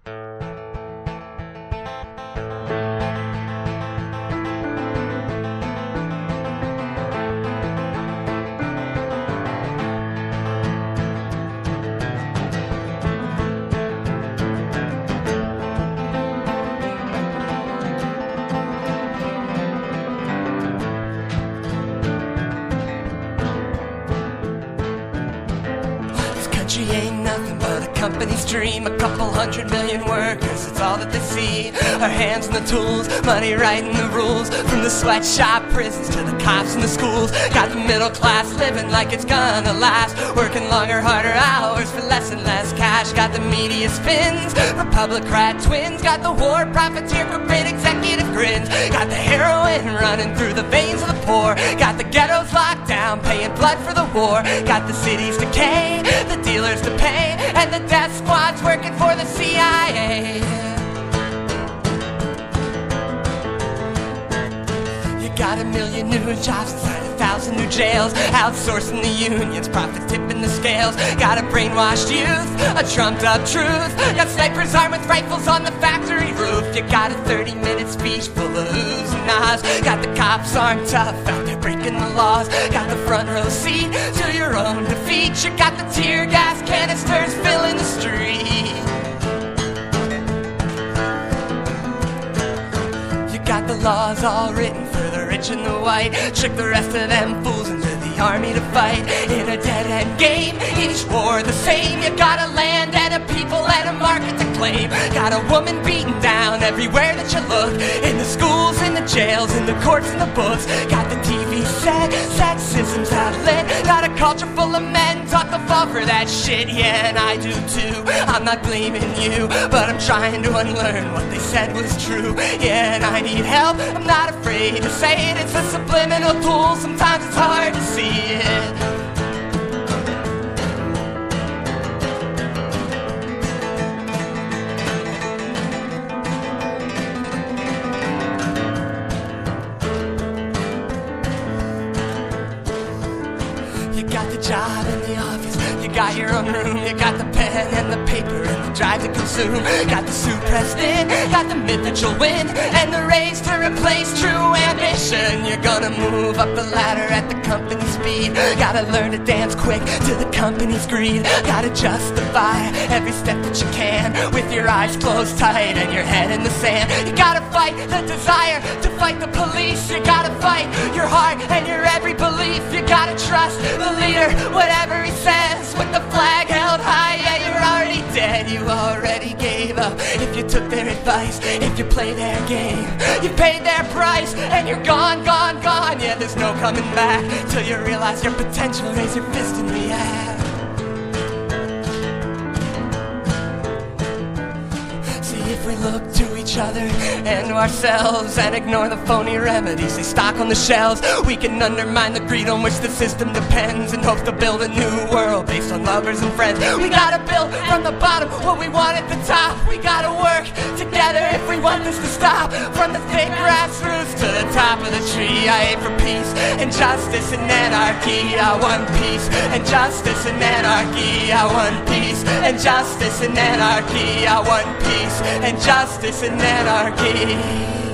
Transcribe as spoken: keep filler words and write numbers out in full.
Country ain't nothing but a company's dream. A couple hundred million workers, it's all that they see. Our hands on the tools, money writing the rules. From the sweatshop prisons to the cops and the schools. Got the middle class living like it's gonna last, working longer, harder hours for less and less cash. Got the media spins, Republican twins. Got the war profiteer, corporate executive grins. Got the heroin running through the veins of the poor. Got the ghettos locked down, paying blood for the war. Got the cities decay, the dealers to pay, and the death squads working for the C I A. You got a million new jobs inside a thousand new jails, outsourcing the unions, profit tipping the scales. Got a brainwashed youth, a trumped up truth. Got snipers armed with rifles on the factory roof. You got a thirty minute speech full of oohs and ahs. Got the cops armed tough out there breaking the laws. Got the front row seat to your own defeat. You got the tear gas canisters filling the street. You got the laws all written for the rich and the white. Trick the rest of them fools into the army to fight. In a dead-end game, each war the same. You got a land and a people and a market to claim. Got a woman beaten down everywhere that you look. In the schools, in the jails, in the courts and the books. Got the T V set, sexism's outlet. Got a culture full of men talk the fall for that shit. Yeah, and I do too. I'm not blaming you, but I'm trying to unlearn what they said was true. Yeah, and I need help, I'm not afraid to say it. It's a subliminal tool, sometimes it's hard to see it. You got the job in the office, you got your own room. You got the pen and the paper and the drive to consume. Got the suit pressed in, got the myth that you'll win, and the race to replace true ambition. You're gonna move up the ladder at the company speed. Gotta learn to dance quick to the company's greed. Gotta justify every step that you can with your eyes closed tight and your head in the sand. You gotta fight the desire to fight the police. You gotta fight your heart and your every belief. You gotta trust the leader, whatever he says, with the flag held high. Yeah, you're already dead, you already gave up. If you took their advice, if you play their game, you paid their price, and you're gone, gone, gone. Yeah, there's no coming back till you realize your potential. Raise your fist and react. See, if we look to each other and to ourselves and ignore the phony remedies they stock on the shelves, we can undermine the greed on which the system depends and hope to build a new world based on lovers and friends. We gotta build from the bottom what we want at the top. We gotta work together if we want this to stop. From the thick grassroots to the top of the tree, I aim for peace and justice and anarchy. I want peace and justice and anarchy. I want peace and justice and anarchy. I want peace and justice and anarchy.